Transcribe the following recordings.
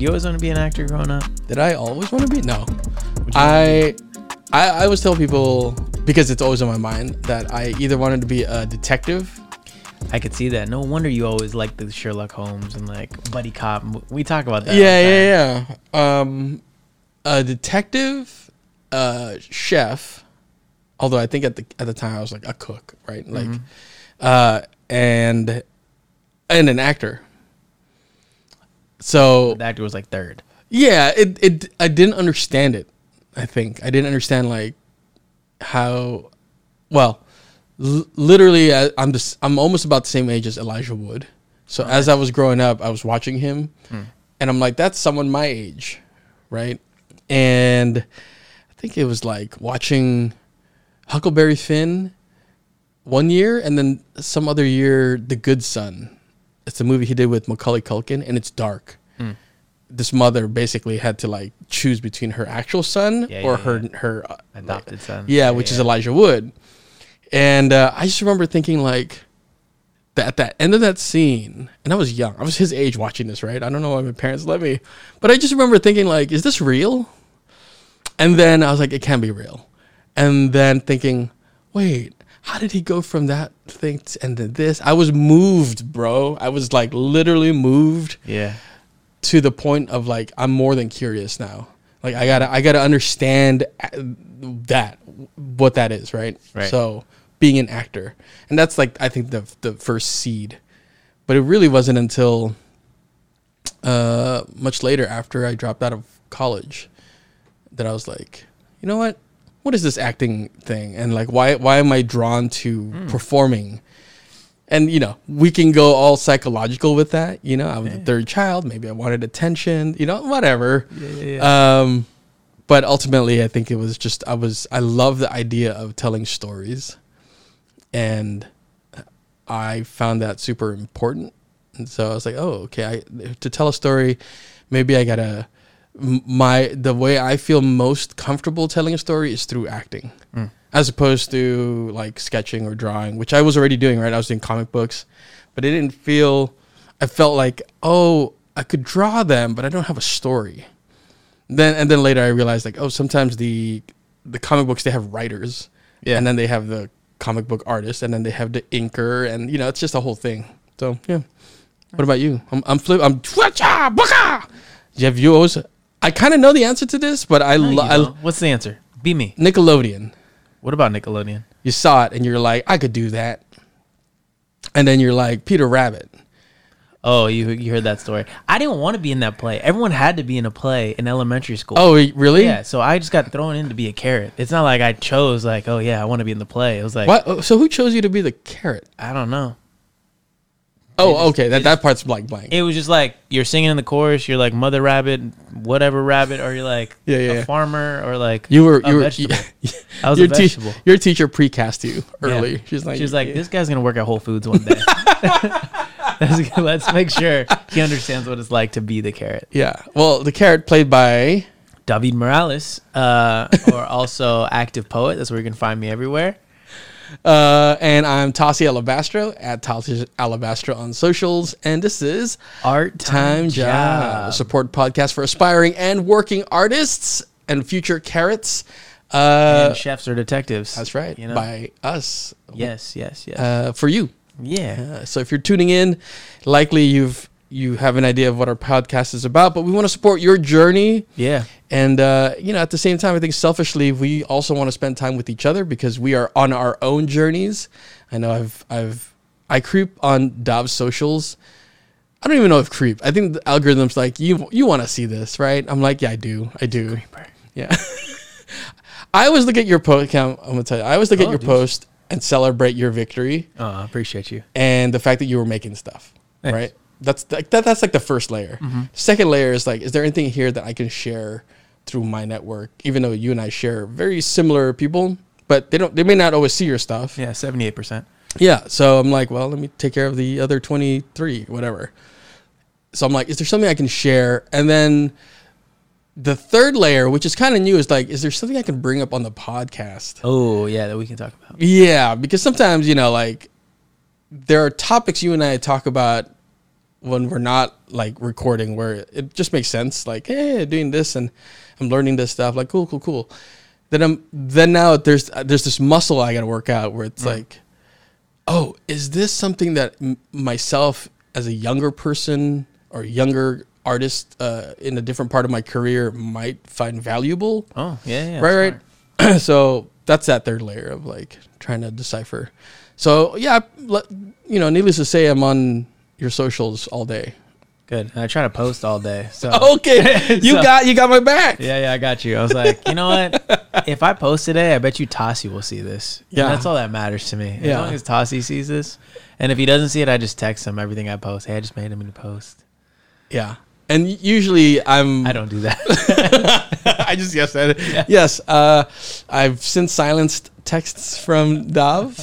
You always want to be an actor growing up? Did I always want to be? No. I always tell people, because it's always on my mind, that I either wanted to be a detective. I could see that. No wonder you always like the Sherlock Holmes and like buddy cop. We talk about that. Yeah. A detective, chef. Although I think at the time I was like a cook, right? Like, and an actor. So the actor was like third. Yeah, I didn't understand it. I think I didn't understand like how. Well, literally, I'm almost about the same age as Elijah Wood. So as I was growing up, I was watching him, and I'm like, that's someone my age, right? And I think it was like watching Huckleberry Finn one year, and then some other year, The Good Son. It's a movie he did with Macaulay Culkin, and it's dark. This mother basically had to like choose between her actual son or her adopted son. Which is Elijah Wood. And I just remember thinking like at that end of that scene, and I was young. I was his age watching this, right? I don't know why my parents let me, but I just remember thinking like, is this real? And then I was like, it can't be real. And then thinking, wait, how did he go from that thing and then this? I was moved, bro. I was like literally moved. Yeah. To the point of like, I'm more than curious now. Like I gotta understand what that is, right? Right. So being an actor, and that's like, I think the first seed, but it really wasn't until much later after I dropped out of college that I was like, you know what is this acting thing? And like, why am I drawn to performing? And, you know, we can go all psychological with that. You know, I was the third child. Maybe I wanted attention, you know, whatever. But ultimately, I think it was just, I love the idea of telling stories. And I found that super important. And so I was like, oh, okay, to tell a story, maybe I got to, the way I feel most comfortable telling a story is through acting. As opposed to like sketching or drawing, which I was already doing, right? I was doing comic books, but I felt like, oh, I could draw them, but I don't have a story. Then later I realized like, oh, sometimes the comic books, they have writers, and then they have the comic book artist, and then they have the inker, and you know, it's just a whole thing. So yeah. What about you? I'm Jeff, you always, I kind of know the answer to this, but what's the answer? Be me. Nickelodeon. What about Nickelodeon? You saw it and you're like, I could do that. And then you're like, Peter Rabbit. Oh, you heard that story. I didn't want to be in that play. Everyone had to be in a play in elementary school. Oh, really? Yeah, so I just got thrown in to be a carrot. It's not like I chose like, oh yeah, I want to be in the play. It was like, what? So who chose you to be the carrot? I don't know. Oh, okay. That part's blank. It was just like you're singing in the chorus. You're like Mother Rabbit, whatever rabbit, or you're like a farmer, or like you were vegetable. I was a vegetable. Your teacher precast you early. Yeah. She's like, this guy's gonna work at Whole Foods one day. Let's make sure he understands what it's like to be the carrot. Yeah. Well, the carrot played by David Morales, or also Active Poet. That's where you can find me everywhere. And I'm Tassi Alabastro at Tassi Alabastro on socials. And this is Art Time Job, a support podcast for aspiring and working artists and future carrots. And chefs or detectives. That's right. You know? By us. Yes. For you. Yeah. So if you're tuning in, likely you have an idea of what our podcast is about, but we want to support your journey. Yeah. And, at the same time, I think selfishly, we also want to spend time with each other because we are on our own journeys. I know I creep on Dav's socials. I don't even know if creep. I think the algorithm's like, you want to see this, right? I'm like, yeah, I do. Creeper. Yeah. I always look at your post. I'm going to tell you, I always look at your post and celebrate your victory. Oh, I appreciate you. And the fact that you were making stuff, Thanks. right? That's like the first layer. Second layer is like, is there anything here that I can share through my network? Even though you and I share very similar people, but they may not always see your stuff. Yeah, 78%. Yeah, so I'm like, well, let me take care of the other 23, whatever. So I'm like, is there something I can share? And then the third layer, which is kind of new, is like, is there something I can bring up on the podcast? Oh yeah, that we can talk about. Yeah, because sometimes like there are topics you and I talk about when we're not like recording, where it just makes sense. Like, hey, doing this and I'm learning this stuff. Like, cool. Then now there's this muscle I got to work out where it's like, oh, is this something that myself as a younger person or younger artist in a different part of my career might find valuable? Oh, yeah. Right. So that's that third layer of like trying to decipher. So yeah, needless to say, I'm on your socials all day. Good. And I try to post all day. So okay, you got my back. Yeah, I got you. I was like, you know what? If I post today, I bet you Tassi will see this. Yeah, and that's all that matters to me. As long as Tassi sees this, and if he doesn't see it, I just text him everything I post. Hey, I just made him a post. Yeah, and usually I don't do that. I just said it. Yeah. Yes, I've since silenced texts from Dav.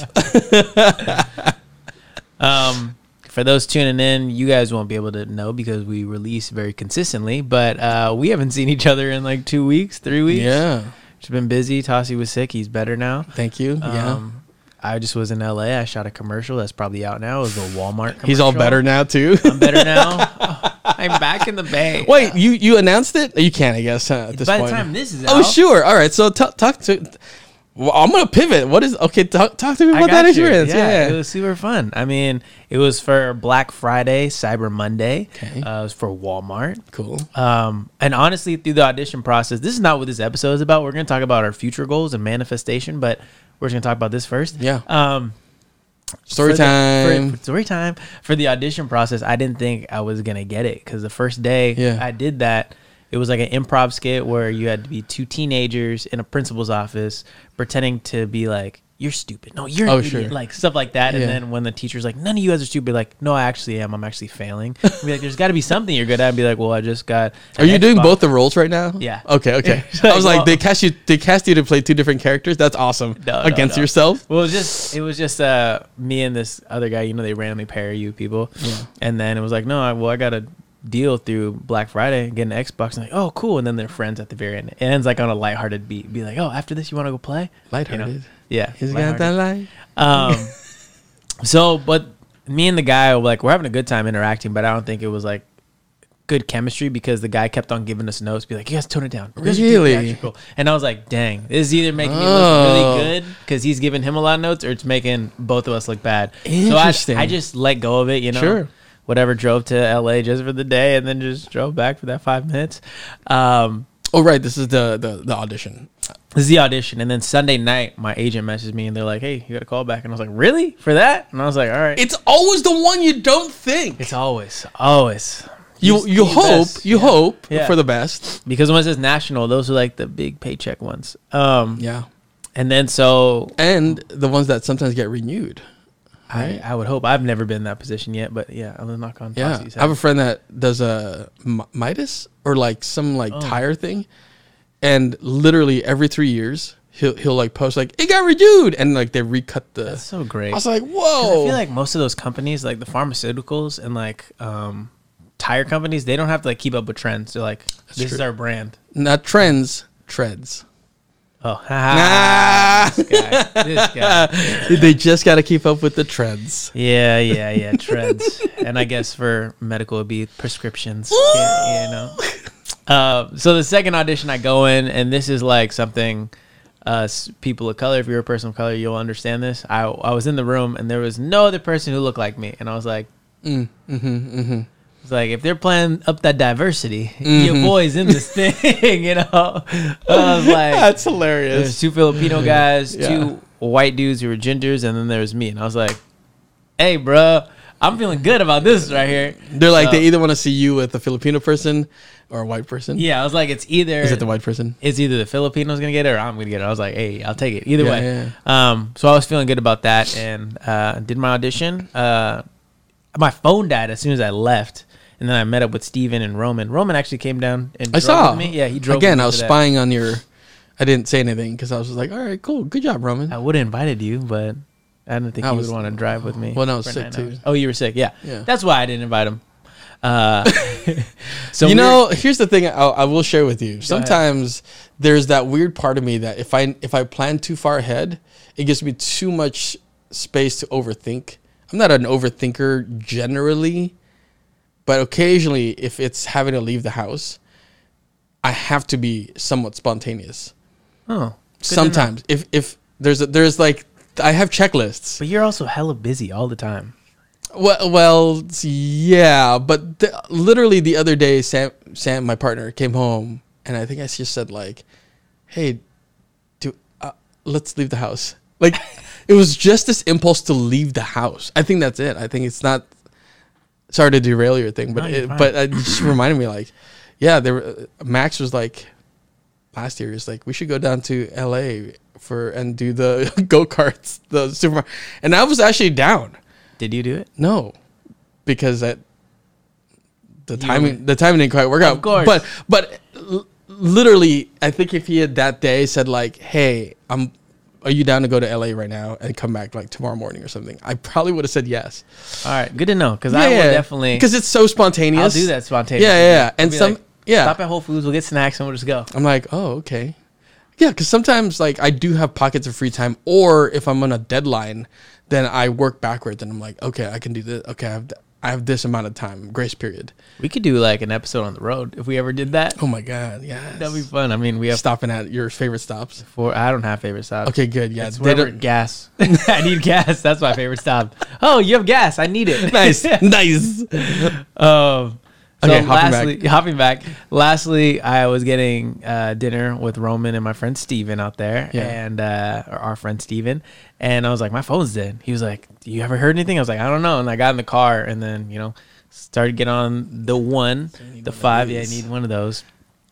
For those tuning in, you guys won't be able to know because we release very consistently, but we haven't seen each other in like 2 weeks, 3 weeks. Yeah. Just been busy. Tassi was sick. He's better now. Thank you. I just was in LA. I shot a commercial that's probably out now. It was a Walmart commercial. He's all better now too. I'm better now. I'm back in the Bay. Wait, you announced it? You can't, I guess, at this point. By the time this is out. Oh, sure. All right. So talk to... Well, I'm gonna pivot. Talk to me about that experience. Yeah, it was super fun. I mean, it was for Black Friday, Cyber Monday. Okay. It was for Walmart. Cool. And honestly, through the audition process, this is not what this episode is about. We're gonna talk about our future goals and manifestation, but we're just gonna talk about this first. Yeah. Story time. For the audition process, I didn't think I was gonna get it because the first day I did that. It was like an improv skit where you had to be two teenagers in a principal's office pretending to be like, you're stupid. No, you're an idiot. Sure. Like stuff like that. And then when the teacher's like, none of you guys are stupid. Like, no, I actually am. I'm actually failing. I'd be like, there's got to be something you're good at. I'd be like, well, I just got. Are you doing both the roles right now? Yeah. Okay. I was like, they cast you to play two different characters. That's awesome. Against yourself. Well, it was just me and this other guy. They randomly pair you people. Yeah. And then it was like, no, I got to deal through Black Friday, get an Xbox, and like, oh, cool. And then they're friends at the very end. It ends like on a lighthearted beat. Be like, oh, after this, you want to go play? Lighthearted. Yeah. He's got that light. But me and the guy, like, we're having a good time interacting, but I don't think it was like good chemistry because the guy kept on giving us notes, be like, you guys tone it down. Really? And I was like, dang, this is either making me look really good because he's giving him a lot of notes, or it's making both of us look bad. Interesting. So I just let go of it, Sure. Whatever, drove to LA just for the day and then just drove back for that 5 minutes. Oh, right. This is the audition. This is the audition. And then Sunday night, my agent messaged me and they're like, hey, you got a call back. And I was like, really? For that? And I was like, all right. It's always the one you don't think. It's always. You hope for the best. Because when it says national, those are like the big paycheck ones. Yeah. And then And the ones that sometimes get renewed. Right? I would hope. I've never been in that position yet, but yeah, I'm gonna knock on. Yeah, I have a friend that does a Midas or like some tire thing, and literally every 3 years he'll like post like it got renewed, and like they recut the. That's so great. I was like, whoa. I feel like most of those companies, like the pharmaceuticals and like tire companies, they don't have to like keep up with trends. They're like, this is our brand. Not trends, treads. Oh, this guy. They just got to keep up with the trends. Yeah, trends. And I guess for medical, it'd be prescriptions. So the second audition, I go in, and this is like something people of color, if you're a person of color, you'll understand this. I was in the room, and there was no other person who looked like me. And I was like, It's like, if they're playing up that diversity, your boy's in this thing, I was like, that's hilarious. There's two Filipino guys, two white dudes who were gingers, and then there was me. And I was like, hey, bro, I'm feeling good about this right here. They're like, they either want to see you with a Filipino person or a white person. Yeah, I was like, it's either. Is it the white person? It's either the Filipino's going to get it or I'm going to get it. I was like, hey, I'll take it. Either way. Yeah. So I was feeling good about that and did my audition. My phone died as soon as I left. And then I met up with Steven and Roman. Roman actually came down and drove with me. Yeah, he drove again, I was spying on your... I didn't say anything because I was just like, all right, cool. Good job, Roman. I would have invited you, but I didn't think you would want to drive with me. Well, I was sick too. Oh, you were sick? Yeah. That's why I didn't invite him. So here's the thing I will share with you. Sometimes there's that weird part of me that if I plan too far ahead, it gives me too much space to overthink. I'm not an overthinker generally. But occasionally, if it's having to leave the house, I have to be somewhat spontaneous. Oh, sometimes if there's like I have checklists. But you're also hella busy all the time. Well, yeah, but literally the other day, Sam, my partner, came home, and I think I just said like, "Hey, let's leave the house." Like, it was just this impulse to leave the house. I think that's it. I think it's not. Sorry to derail your thing, but it just reminded me like, yeah, Max was like, last year, he was like, we should go down to LA and do the go-karts, the supermarket, and I was actually down. Did you do it? No, because the timing didn't quite work out. Of course. But literally, I think if he had that day said like, "Hey, are you down to go to LA right now and come back like tomorrow morning or something?" I probably would have said yes. All right, good to know, because I will definitely, because it's so spontaneous. I'll do that spontaneous. Yeah, and stop at Whole Foods, we'll get snacks and we'll just go. I'm like, oh, okay. Yeah, because sometimes like I do have pockets of free time, or if I'm on a deadline, then I work backwards and I'm like, okay, I can do this. Okay, I have this amount of time, grace period. We could do like an episode on the road if we ever did that. Oh my God, yeah, that'd be fun. I mean, we have stopping at your favorite stops. I don't have favorite stops. Okay, good. Yeah, it's gas. I need gas. That's my favorite stop. Oh, you have gas. I need it. Nice, nice. So okay, hopping back. Lastly, I was getting dinner with Roman and my friend Steven out there, and our friend Steven. And I was like, my phone's dead. He was like, do you ever heard anything? I was like, I don't know. And I got in the car and then, started getting on the 5. Yeah, I need one of those.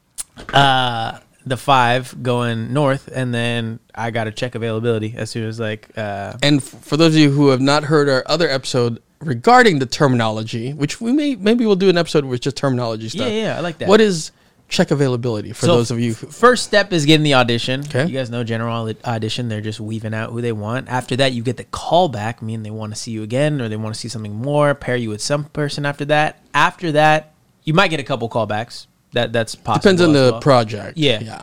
The 5 going north, and then I got to check availability as soon as and for those of you who have not heard our other episode regarding the terminology, which maybe we'll do an episode with just terminology stuff. Yeah, I like that. What is check availability for those of you? First step is getting the audition. Okay. You guys know general audition. They're just weaving out who they want. After that, you get the callback, meaning they want to see you again or they want to see something more, pair you with some person after that. After that, you might get a couple callbacks. That's possible. Depends on the project. Yeah.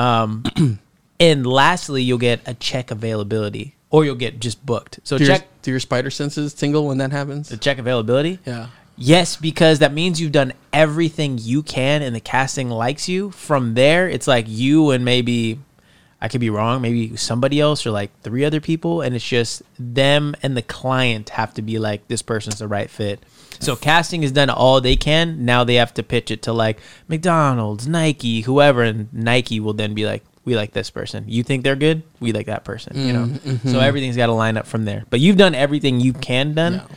And lastly, you'll get a check availability, or you'll get just booked. So do your spider senses tingle when that happens? The check availability? Yeah. Yes, because that means you've done everything you can and the casting likes you. From there, it's like you and maybe, I could be wrong, maybe somebody else or like 3 other people, and it's just them and the client have to be like, this person's the right fit. So casting has done all they can. Now they have to pitch it to like McDonald's, Nike, whoever, and Nike will then be like, we like this person. You think they're good? We like that person, Mm-hmm. So everything's got to line up from there. But you've done everything you can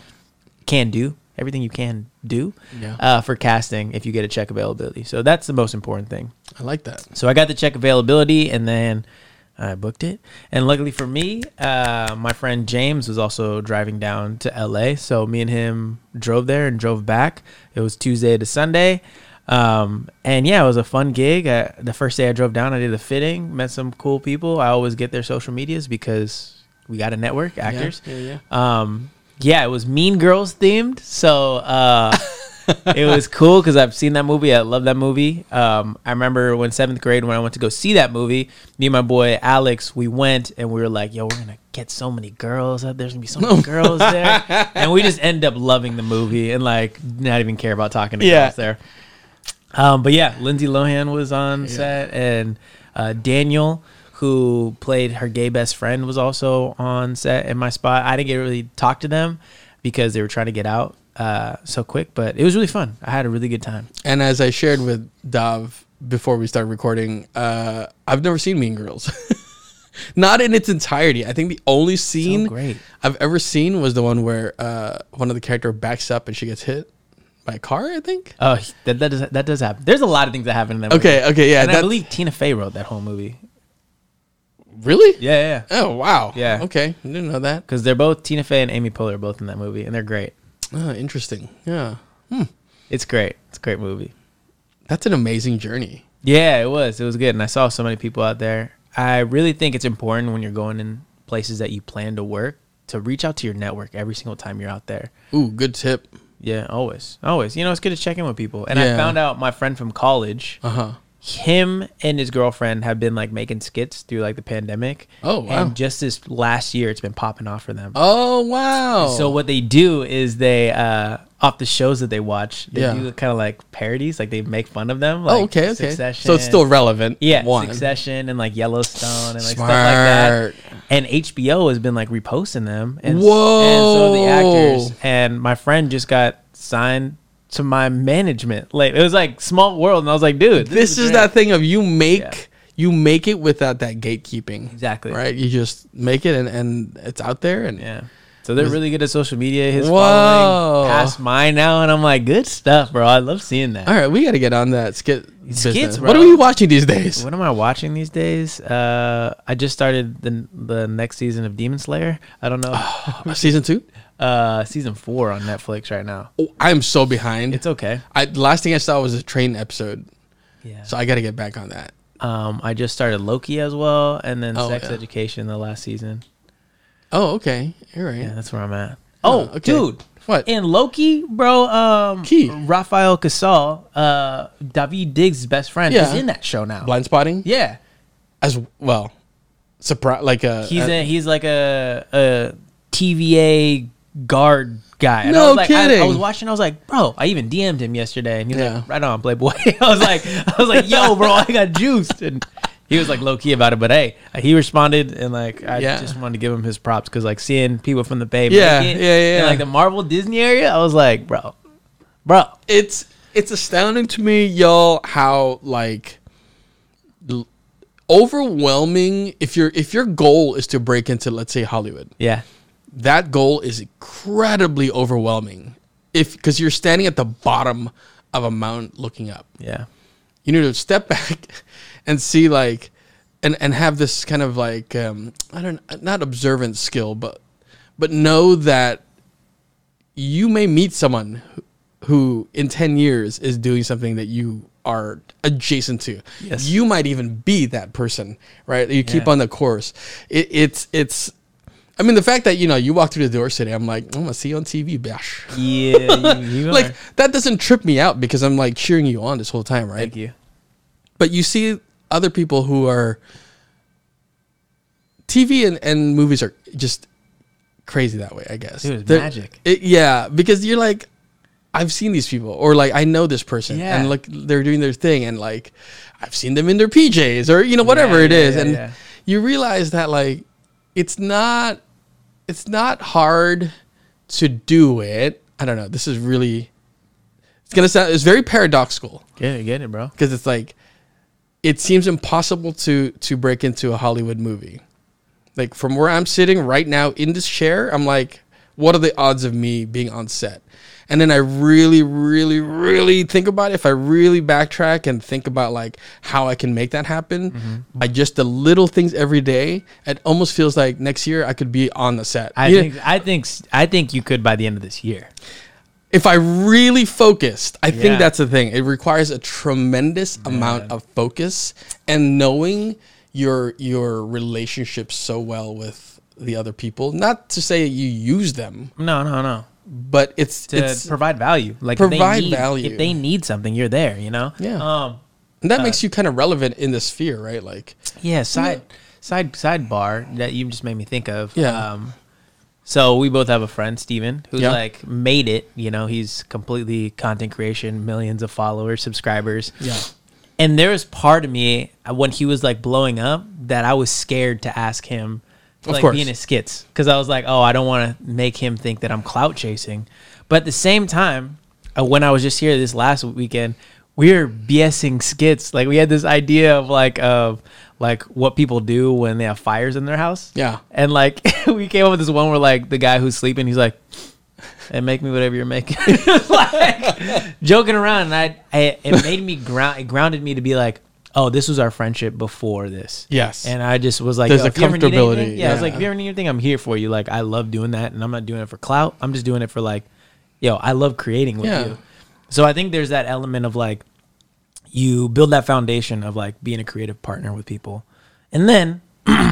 do. Everything you can do for casting if you get a check availability. So that's the most important thing. I like that. So I got the check availability and then I booked it. And luckily for me, my friend James was also driving down to LA. So me and him drove there and drove back. It was Tuesday to Sunday. And yeah, it was a fun gig. The first day I drove down, I did a fitting, met some cool people. I always get their social medias because we got a network, actors. Yeah, it was Mean Girls themed. So it was cool because I've seen that movie. I love that movie. I remember when 7th grade, when I went to go see that movie, me and my boy Alex, we went and we were like, yo, we're going to get so many girls. There's going to be so many girls there. And we just end up loving the movie and like not even care about talking to girls there. But yeah, Lindsay Lohan was on set, and Daniel, who played her gay best friend, was also on set in my spot. I didn't get really talk to them because they were trying to get out so quick, but it was really fun. I had a really good time. And as I shared with Dav before we started recording, I've never seen Mean Girls. Not in its entirety. I think the only scene I've ever seen was the one where one of the characters backs up and she gets hit by a car, I think. Oh, that does happen. There's a lot of things that happen in that movie. Okay, yeah. And I believe Tina Fey wrote that whole movie. Really? Yeah. Oh, wow. Yeah. Okay, I didn't know that. Because they're both, Tina Fey and Amy Poehler are both in that movie, and they're great. Oh, interesting. Yeah. It's great. It's a great movie. That's an amazing journey. Yeah, it was. It was good, and I saw so many people out there. I really think it's important when you're going in places that you plan to work to reach out to your network every single time you're out there. Ooh, good tip. Yeah, always. It's good to check in with people. And I found out my friend from college, him and his girlfriend have been like making skits through like the pandemic. Oh, wow. And just this last year, it's been popping off for them. Oh, wow. So what they do is they off the shows that they watch, they Yeah. do kind of like parodies, like they make fun of them. Like okay. Succession. So it's still relevant. Yeah, One. Succession and like Yellowstone and like Smart. stuff like that. And HBO has been like reposting them. And, Whoa. And so the actors. And my friend just got signed to my management. Like it was like small world, and I was like, dude, This is that thing of you make it without that gatekeeping. Exactly. Right? You just make it and it's out there. And Yeah. So they're really good at social media. His Whoa. following past mine now, and I'm like, good stuff, bro. I love seeing that. All right, we got to get on that business. bro. What are we watching these days? What am I watching these days? I just started the next season of Demon Slayer. I don't know. Season 2? Season 4 on Netflix right now. Oh, I'm so behind. It's okay. The last thing I saw was a train episode, Yeah. so I got to get back on that. I just started Loki as well, and then Oh, Sex yeah. Education the last season. Oh, okay. All right. Yeah, that's where I'm at. Oh, Oh, okay. dude. What? In Loki, bro, Key. Rafael Casal, David Diggs' best friend, Yeah. is in that show now. Blind spotting? Yeah. As well. Surprise! Like He's like a TVA guard guy. And No I was like, kidding. I was watching. I was like, bro. I even DM'd him yesterday, and he's Yeah. like, right on, Playboy. I was like, yo, bro, I got juiced, and he was like low key about it. But hey, he responded, and like I Yeah. just wanted to give him his props because like seeing people from the Bay, Yeah, make it yeah. in like the Marvel Disney area, I was like, bro, it's astounding to me, y'all, how like overwhelming if your goal is to break into, let's say, Hollywood. yeah, That goal is incredibly overwhelming because you're standing at the bottom of a mountain looking up. yeah, You need to step back and see like and have this kind of like not observant skill, but know that you may meet someone who in 10 years is doing something that you are adjacent to. Yes. You might even be that person, right? You keep Yeah. on the course. It's I mean, the fact that, you walk through the door today, I'm like, I'm going to see you on TV, bash. yeah. You Like, are. that doesn't trip me out because I'm like cheering you on this whole time, right? Thank you. But you see other people who are TV and movies are just crazy that way, I guess. Dude, it's They're- magic. Yeah, because you're like, I've seen these people, or like I know this person, Yeah. and like they're doing their thing, and like I've seen them in their PJs, or whatever Yeah, it yeah, is, yeah, and yeah. you realize that like it's not hard to do it. I don't know. This is really it's very paradoxical. Get it, bro. Because it's like, it seems impossible to break into a Hollywood movie. Like from where I'm sitting right now in this chair, I'm like, what are the odds of me being on set? And then I really, really, really think about it. If I really backtrack and think about like how I can make that happen by just the little things every day, it almost feels like next year I could be on the set. I think you could by the end of this year. If I really focused, I Yeah. think that's the thing. It requires a tremendous amount of focus and knowing your relationship so well with the other people. Not to say you use them, No. but it's Provide value. Like Provide if they need, value. If they need something, you're there. You know. Yeah. and that makes you kind of relevant in the sphere, right? Like, Yeah. Sidebar that you just made me think of. Yeah. So we both have a friend, Steven, who's Yeah. like made it. You know, he's completely content creation, millions of followers, subscribers. yeah, And there was part of me when he was like blowing up that I was scared to ask him to Of like course. be in his skits because I was like, oh, I don't want to make him think that I'm clout chasing. But at the same time, when I was just here this last weekend, we were BSing skits. Like we had this idea of like what people do when they have fires in their house. yeah. And like we came up with this one where like the guy who's sleeping, he's like, and make me whatever you're making. Like joking around, and it made me it grounded me to be like, oh, this was our friendship before this. Yes. And I just was like, There's yo, a if you ever need comfortability, anything- Yeah, I was like, yeah. if you ever need anything, I'm here for you. Like I love doing that, and I'm not doing it for clout. I'm just doing it for like, yo, I love creating with Yeah. you. So I think there's that element of like, you build that foundation of like being a creative partner with people, and then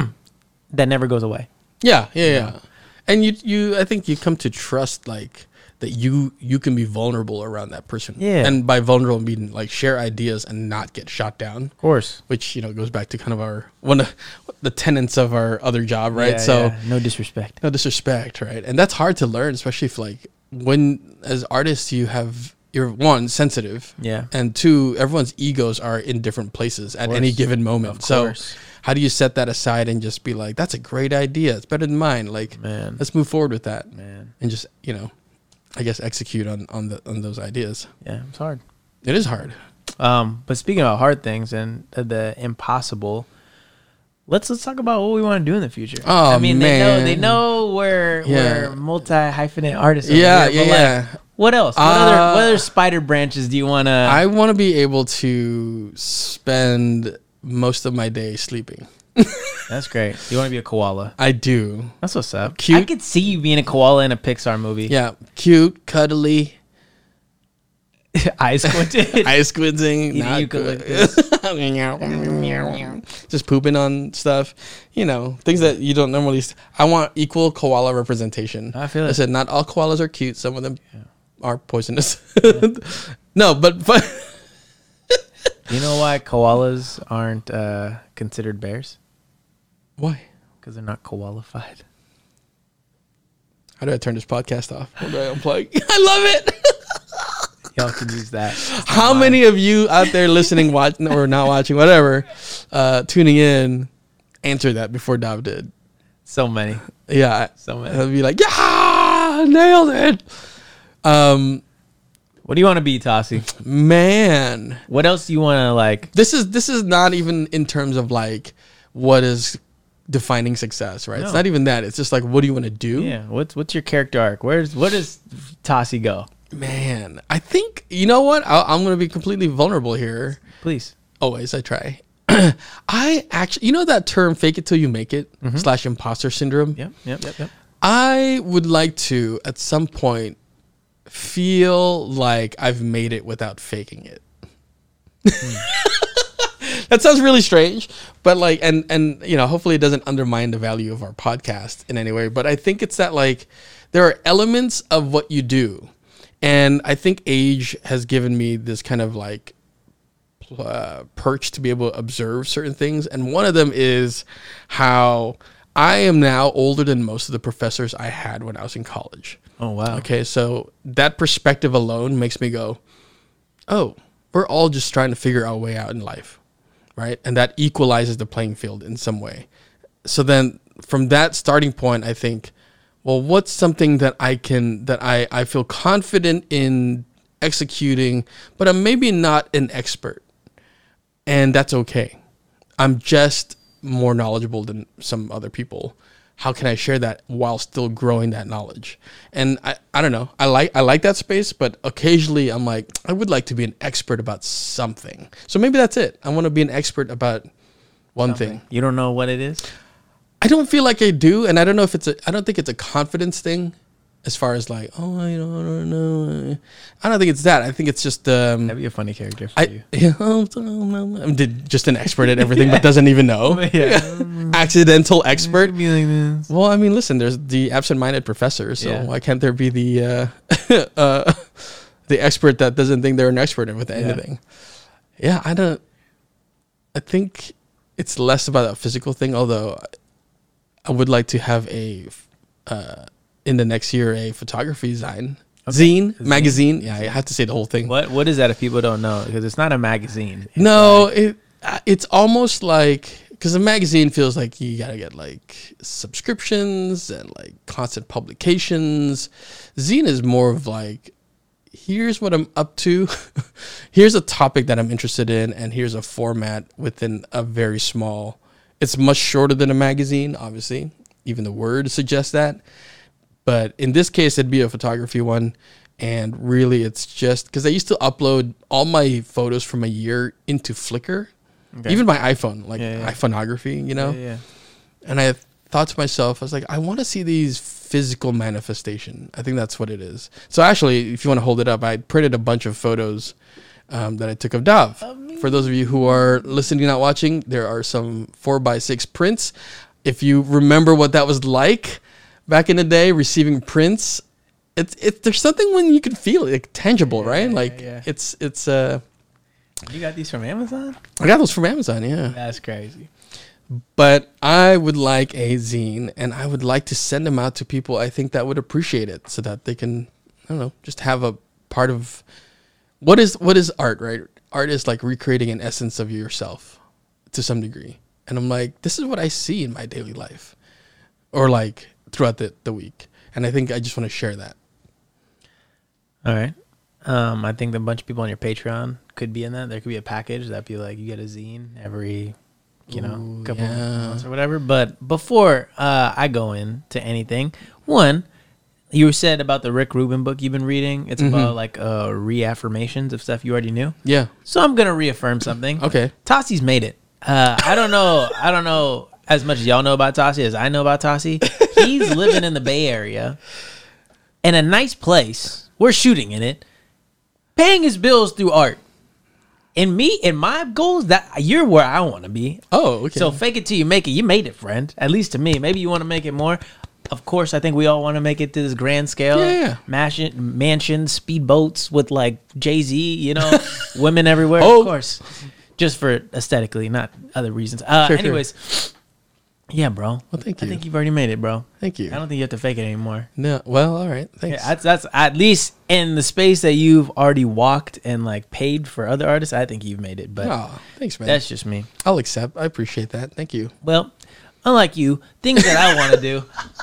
that never goes away. Yeah. And you I think you come to trust like that you can be vulnerable around that person. Yeah. And by vulnerable, I mean like share ideas and not get shot down. Of course. Which, goes back to kind of one of the tenets of our other job, right? Yeah, so yeah. No disrespect. No disrespect, right? And that's hard to learn, especially if like when as artists you're one, sensitive. Yeah. And two, everyone's egos are in different places at any given moment. So how do you set that aside and just be like, that's a great idea. It's better than mine. Like, Man. let's move forward with that. Man. And just, I guess execute on those ideas. Yeah, it's hard. It is hard. But speaking about hard things and the impossible, let's talk about what we want to do in the future. Oh, I mean, man. they know we're multi-hyphenate artists. Yeah, here, yeah. Like, what else? What other spider branches do you want to? I want to be able to spend most of my day sleeping. That's great. You want to be a koala? I do. That's what's up. Cute. I could see you being a koala in a Pixar movie. Yeah, cute, cuddly. Eyes squinted. Eyes squinting. Not good. Just pooping on stuff. Things that you don't normally. I want equal koala representation. I feel it. I said not all koalas are cute. Some of them are poisonous. No, but You know why koalas aren't considered bears? Why? Because they're not koalified. How do I turn this podcast off? How do I unplug? I love it. Y'all can use that. How many of you out there listening, watching, or not watching, whatever, tuning in, answer that before Dav did? So many. Yeah. So many. I'll be like, yeah, nailed it. What do you want to be, Tassi? Man. What else do you want to like? This is not even in terms of like what is defining success, right? No. It's not even that. It's just like, what do you want to do? Yeah. What's your character arc? Where does Tassi go? Man, I think, you know what? I'm going to be completely vulnerable here. Please. Always, I try. I actually, that term, fake it till you make it, / imposter syndrome. Yep. I would like to, at some point, feel like I've made it without faking it. That sounds really strange, but like, and hopefully it doesn't undermine the value of our podcast in any way. But I think it's that like, there are elements of what you do. And I think age has given me this kind of like perch to be able to observe certain things. And one of them is how I am now older than most of the professors I had when I was in college. Oh, wow. Okay, so that perspective alone makes me go, oh, we're all just trying to figure our way out in life, right? And that equalizes the playing field in some way. So then from that starting point, I think, well, what's something that I feel confident in executing, but I'm maybe not an expert. And that's okay. I'm just more knowledgeable than some other people. How can I share that while still growing that knowledge? And I don't know. I like that space, but occasionally I'm like, I would like to be an expert about something. So maybe that's it. I want to be an expert about one thing. You don't know what it is? I don't feel like I do, and I don't know if I don't think it's a confidence thing, as far as like, oh, I don't know. I don't think it's that. I think it's just That'd be a funny character for you. I'm just an expert at everything, but doesn't even know. Accidental expert. Be like this. Well, I mean, listen, there's the absent-minded professor, so why can't there be the the expert that doesn't think they're an expert with anything? Yeah, I think it's less about a physical thing, although I would like to have in the next year, a photography zine, magazine. Yeah, I have to say the whole thing. What is that if people don't know? Because it's not a magazine. It's almost like, because a magazine feels like you got to get like subscriptions and like constant publications. Zine is more of like, here's what I'm up to. Here's a topic that I'm interested in. And here's a format within a very small. It's much shorter than a magazine, obviously. Even the word suggests that. But in this case, it'd be a photography one. And really, it's just because I used to upload all my photos from a year into Flickr. Okay. Even my iPhone, like iPhoneography, Yeah. And I thought to myself, I was like, I want to see these physical manifestation. I think that's what it is. So actually, if you want to hold it up, I printed a bunch of photos that I took of Dav. For those of you who are listening, not watching, there are some 4x6 prints. If you remember what that was like back in the day, receiving prints it's there's something when you can feel it, like tangible, right? Like yeah. it's You got these from Amazon? I got those from Amazon, yeah. That's crazy. But I would like a zine, and I would like to send them out to people I think that would appreciate it, so that they can, I don't know, just have a part of what is art, right? Art is like recreating an essence of yourself to some degree. And I'm like, this is what I see in my daily life, or like throughout the week. And I think I just want to share that. All right. I think a bunch of people on your Patreon could be in that. There could be a package that'd be like you get a zine every, couple months or whatever. But before I go into anything, one, you said about the Rick Rubin book you've been reading. It's about like reaffirmations of stuff you already knew. Yeah. So I'm gonna reaffirm something. Okay. Tossi's made it. I don't know as much as y'all know about Tossi as I know about Tossi. He's living in the Bay Area in a nice place. We're shooting in it, paying his bills through art. And my goals, that you're where I want to be. Oh, okay. So fake it till you make it. You made it, friend. At least to me. Maybe you want to make it more. Of course, I think we all want to make it to this grand scale. Yeah. Mansions, speedboats with like Jay-Z, women everywhere. Oh. Of course. Just for aesthetically, not other reasons. Sure. Anyways. Yeah, bro. Well, thank you. I think you've already made it, bro. Thank you. I don't think you have to fake it anymore. No. Well, all right. Thanks. Yeah, that's at least in the space that you've already walked and like paid for other artists. I think you've made it, but Oh, thanks, man. that's just me. I'll accept. I appreciate that. Thank you. Well, unlike you, things that I want to do,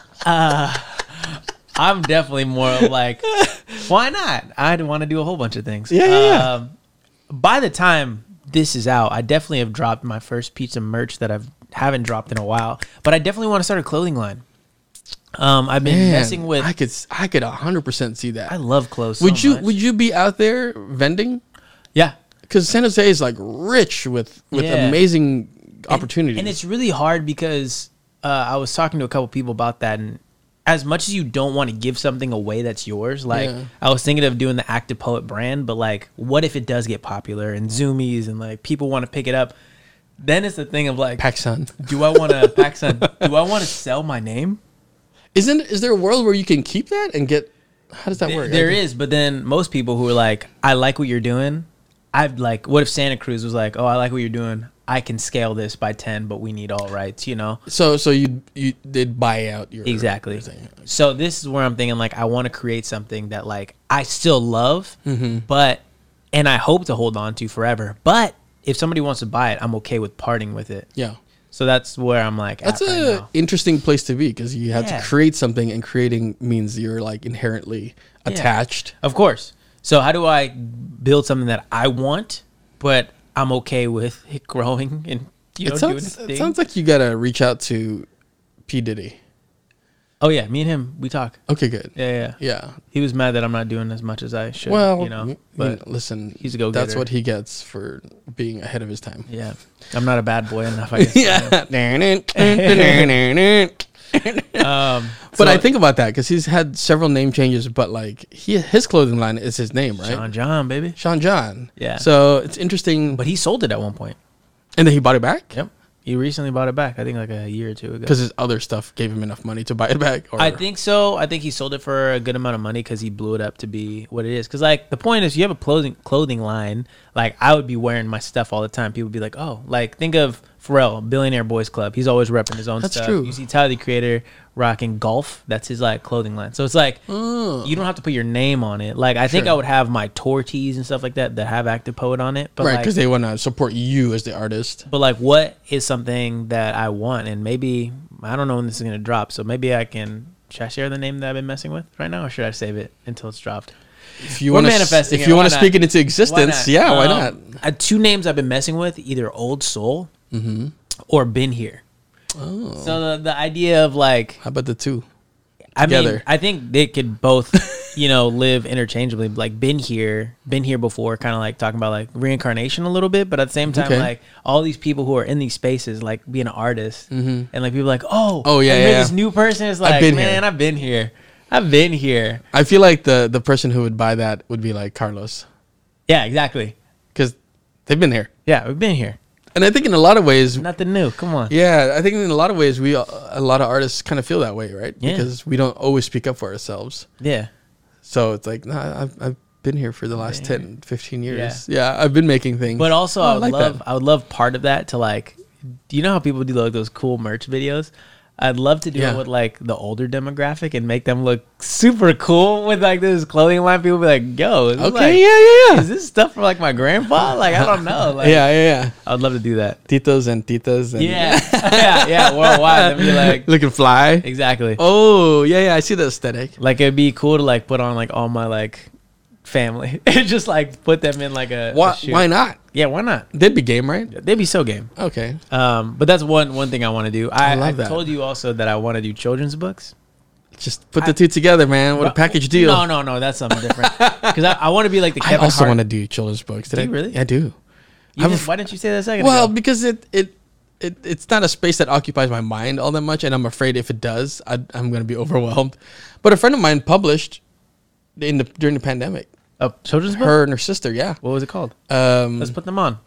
I'm definitely more of like, why not? I want to do a whole bunch of things. Yeah. By the time this is out, I definitely have dropped my first piece of merch that haven't dropped in a while, but I definitely want to start a clothing line. I've been messing with. I could 100% see that. I love clothes. Would so you much. Would you be out there vending? Yeah. Because San Jose is like rich with Yeah. amazing opportunities. And it's really hard because I was talking to a couple people about that, and as much as you don't want to give something away that's yours, like I was thinking of doing the Active Poet brand, but like, what if it does get popular and Zoomies and like people want to pick it up? Then it's the thing of like, PacSun. do I want to PacSun? Do I want to sell my name? Is there a world where you can keep that and get? How does that work? There is, but then most people who are like, I like what you're doing. I'd like, what if Santa Cruz was like, oh, I like what you're doing. I can scale this by 10, but we need all rights, So you did buy out your exactly. your thing. So this is where I'm thinking like I want to create something that like I still love, but and I hope to hold on to forever. But if somebody wants to buy it, I'm okay with parting with it. Yeah. So that's where I'm like. That's at right a now. interesting place to be because you have Yeah. to create something, and creating means you're like inherently attached. Of course. So how do I build something that I want, but I'm okay with it growing and doing It its thing? sounds like you gotta reach out to P Diddy. Oh yeah, me and him, we talk. Okay, good. Yeah. Yeah. He was mad that I'm not doing as much as I should. Well, but listen, he's a go-getter. That's what he gets for being ahead of his time. yeah, I'm not a bad boy enough. I guess. But I think about that because he's had several name changes, but like his clothing line is his name, right? Sean John, baby. Sean John. Yeah. So it's interesting. But he sold it at one point. And then he bought it back? Yep. He recently bought it back. I think like a year or two ago. Because his other stuff gave him enough money to buy it back? Or? I think so. I think he sold it for a good amount of money because he blew it up to be what it is. Because like the point is, you have a clothing line. Like I would be wearing my stuff all the time. People would be like, oh, like think of Pharrell, Billionaire Boys Club. He's always repping his own That's stuff. true. You see Tyler the Creator rocking Golf. That's his like clothing line. So it's like you don't have to put your name on it. Like I think Sure. I would have my tour tees and stuff like that have Active Poet on it. But right, like, because they want to support you as the artist. but like, what is something that I want? And maybe I don't know when this is gonna drop. So maybe I can. Should I share the name that I've been messing with right now, or should I save it until it's dropped? If you We're want manifesting if it, you why want to not? speak it into existence, yeah, why not? Two names I've been messing with: either Old Soul or Been Here. Oh, So the idea of like, how about the two? I mean, Together. I think they could both, live interchangeably. Like been here before, kind of like talking about like reincarnation a little bit, but at the same time, Okay. like all these people who are in these spaces, like being an artist, and like people like, oh yeah, and yeah, then yeah. this new person is like, been man, here." I've been here, I've been here. I feel like the person who would buy that would be like Carlos, Yeah, exactly. because they've been here. Yeah, we've been here. And I think in a lot of ways, Nothing new. Come on. yeah, I think in a lot of ways, a lot of artists kind of feel that way, right? Yeah. Because we don't always speak up for ourselves. Yeah. So it's like, nah, I've been here for the last 10, 15 years. Yeah, I've been making things. But also, I would love part of that to like, do you know how people do like those cool merch videos? I'd love to do it with like the older demographic and make them look super cool with like this clothing line. People be like, "Yo, is is this stuff for like my grandpa?" Like I don't know. Like, yeah. I'd love to do that. Titos and titas. And yeah, worldwide. They'd be like looking fly. Exactly. Oh yeah. I see the aesthetic. Like it'd be cool to like put on like all my like family and just like put them in like a why not? Yeah, why not? They'd be game, right? They'd be so game. Okay. But that's one thing I want to do. I love that. Told you also that I want to do children's books. Just put the two together, man. What a package deal. No, that's something different. Because I want to be like the Kevin I also Hart. want to do children's books. Do you really? Yeah, I do. Why didn't you say that a second ago? ago? Because it's not a space that occupies my mind all that much, and I'm afraid if it does, I'm going to be overwhelmed. But a friend of mine published during the pandemic. A children's book? Her and her sister, yeah. What was it called? Let's put them on.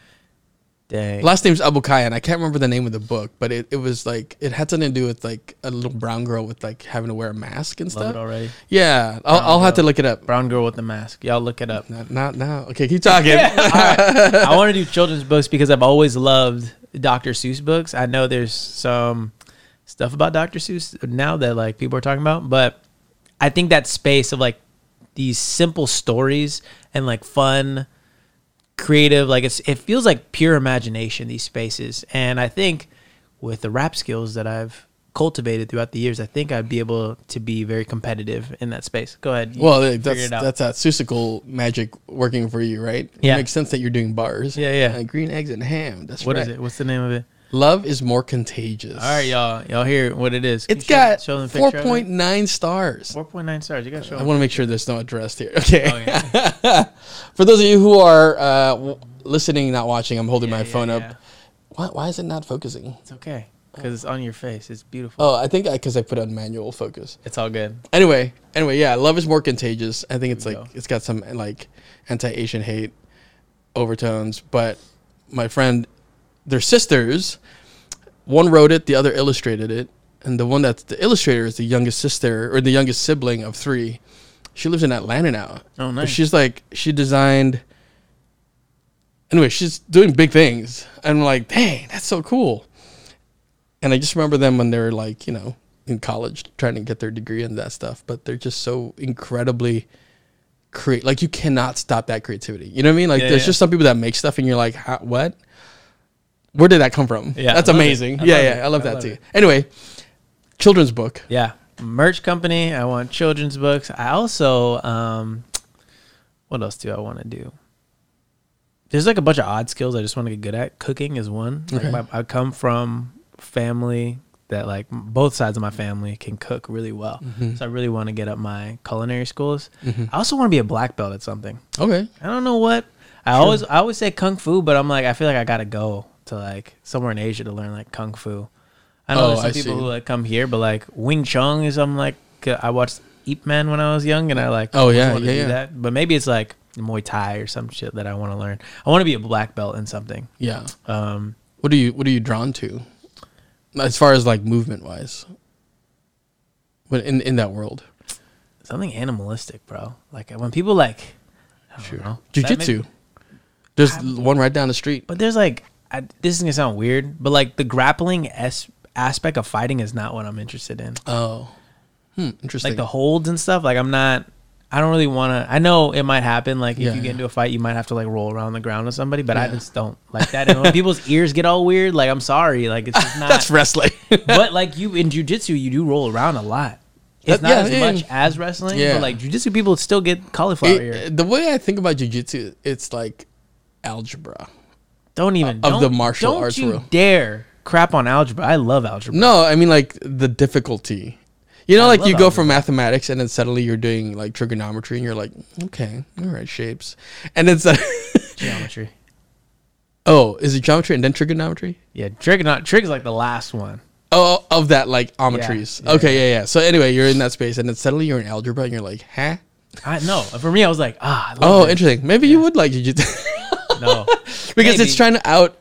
Dang. Last name's Abu Kaya, and I can't remember the name of the book, but it was like, it had something to do with like a little brown girl with like having to wear a mask and stuff. Love it already. Yeah, I'll have to look it up. Brown girl with the mask. Y'all look it up. Not now. Okay, keep talking. All right. I want to do children's books because I've always loved Dr. Seuss books. I know there's some stuff about Dr. Seuss now that like people are talking about, but I think that space of like these simple stories and like fun, creative, like it feels like pure imagination, these spaces. And I think with the rap skills that I've cultivated throughout the years, I think I'd be able to be very competitive in that space. Go ahead. Well, that's that Seussical magic working for you, right? Yeah. It makes sense that you're doing bars. Yeah. Green eggs and ham. That's What right. is it? What's the name of it? Love is more contagious. All right, y'all hear what it is. It's got show them the picture 4.9 stars. 4.9 stars. You got to show I them. want to make sure there's no address here. Okay. Oh, yeah. For those of you who are listening, not watching, I'm holding my phone up. Why is it not focusing? It's okay because it's on your face. It's beautiful. Oh, I think because I put on manual focus. It's all good. Anyway, yeah, Love is more contagious. I think it's like go. it's got some like anti-Asian hate overtones. But my friend, they're sisters. One wrote it, the other illustrated it, and the one that's the illustrator is the youngest sister or the youngest sibling of 3. She lives in Atlanta now. Oh, nice. But she's like, she designed. Anyway, she's doing big things. And I'm like, dang, that's so cool. And I just remember them when they were like, you know, in college trying to get their degree and that stuff. But they're just so incredibly like you cannot stop that creativity. You know what I mean? Like there's just some people that make stuff and you're like, what? Where did that come from? Yeah, that's amazing. I love that too. Anyway, children's book. Yeah. Merch company. I want children's books. I also, what else do I want to do? There's like a bunch of odd skills I just want to get good at. Cooking is one. Okay. Like I come from family that like both sides of my family can cook really well. Mm-hmm. So I really want to get up my culinary schools. Mm-hmm. I also want to be a black belt at something. Okay. I don't know what. I always say kung fu, but I'm like, I feel like I got to go to like somewhere in Asia to learn like kung fu. I know there's some people who like come here, but like Wing Chun is like I watched Ip Man when I was young, and I like do that. But maybe it's like Muay Thai or some shit that I want to learn. I want to be a black belt in something. Yeah. What are you drawn to, as far as like movement wise? When in that world, something animalistic, bro. Like when people like, I don't know, jiu-jitsu. There's one right down the street. But there's like, this is gonna sound weird, but like the grappling aspect of fighting is not what I'm interested in. Oh, interesting. Like the holds and stuff. Like I don't really want to. I know it might happen. Like if you get into a fight, you might have to like roll around the ground with somebody. But I just don't like that. And when people's ears get all weird, like I'm sorry, like it's just not. That's wrestling. But like you in jiu-jitsu, you do roll around a lot. It's not as much as wrestling, but like jiu-jitsu people still get cauliflower ear. The way I think about jiu-jitsu, it's like algebra. Don't the martial arts world. Don't you dare crap on algebra. I love algebra. No, I mean like the difficulty. You know, like you go from mathematics and then suddenly you're doing like trigonometry and you're like, okay, all right, shapes. And it's geometry. Oh, is it geometry and then trigonometry? Yeah, trig is like the last one. Oh, of that like geometries. Yeah, yeah. So anyway, you're in that space and then suddenly you're in algebra and you're like, huh? I know. For me, I was like, I love this. Interesting. Maybe you would like jiu-jitsu. No. Because it's trying to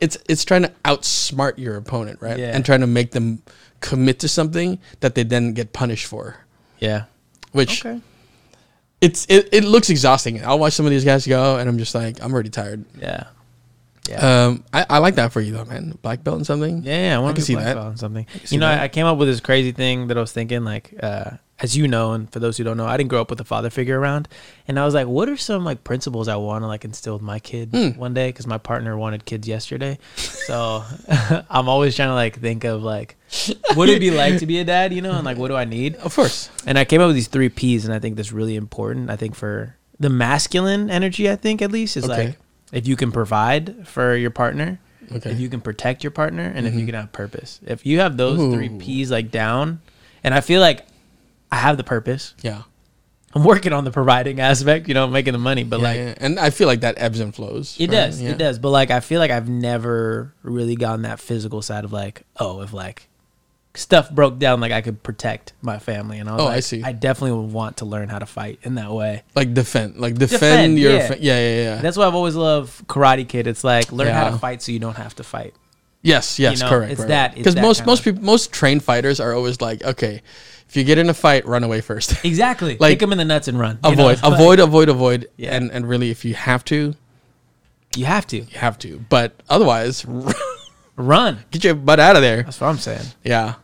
outsmart your opponent, right? Yeah. And trying to make them commit to something that they then get punished for. Yeah. Which it looks exhausting. I'll watch some of these guys go, and I'm just like, I'm already tired. Yeah. Yeah. I like that for you though, man. Black belt and something. Yeah, I want to see black that. belt and something. see You know, that. I came up with this crazy thing that I was thinking, like, as you know, and for those who don't know, I didn't grow up with a father figure around, and I was like, what are some like principles I want to like instill with my kid one day? Because my partner wanted kids yesterday, so I'm always trying to like think of like, what would it be like to be a dad, you know, and like, what do I need? Of course. And I came up with these 3 P's, and I think that's really important. I think for the masculine energy, I think at least is Okay. like, if you can provide for your partner, Okay. if you can protect your partner, and if you can have purpose. If you have those 3 P's like down, and I feel like I have the purpose. Yeah. I'm working on the providing aspect, you know, making the money, but like Yeah. And I feel like that ebbs and flows. it right? does, Yeah. it does. But like I feel like I've never really gotten that physical side of like, oh, if like stuff broke down, like I could protect my family, and I was Oh, like, I see. I definitely would want to learn how to fight in that way. Like defend Defend, your. yeah. Yeah. That's why I've always loved Karate Kid. It's like learn how Yeah. to fight so you don't have to fight. Yes, You know, correct. it's right, that- right. it's Because that most kinda- most trained fighters are always like, okay, if you get in a fight, run away first. Exactly. Like, Kick them in the nuts and run. you know? avoid. Yeah. And really, if you have to, You have to you have to. But otherwise, run. get your butt out of there. That's what I'm saying. Yeah.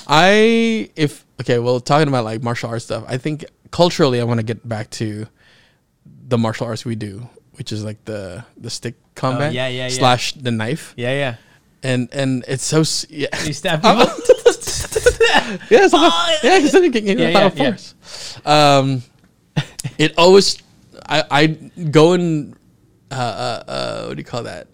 Talking about like martial arts stuff, I think culturally I want to get back to the martial arts we do, which is like the stick combat yeah. slash the knife. Yeah. And it's so yeah. You stab people. Yeah, it's like, because then you can get a lot of yeah. force. It always I go in what do you call that?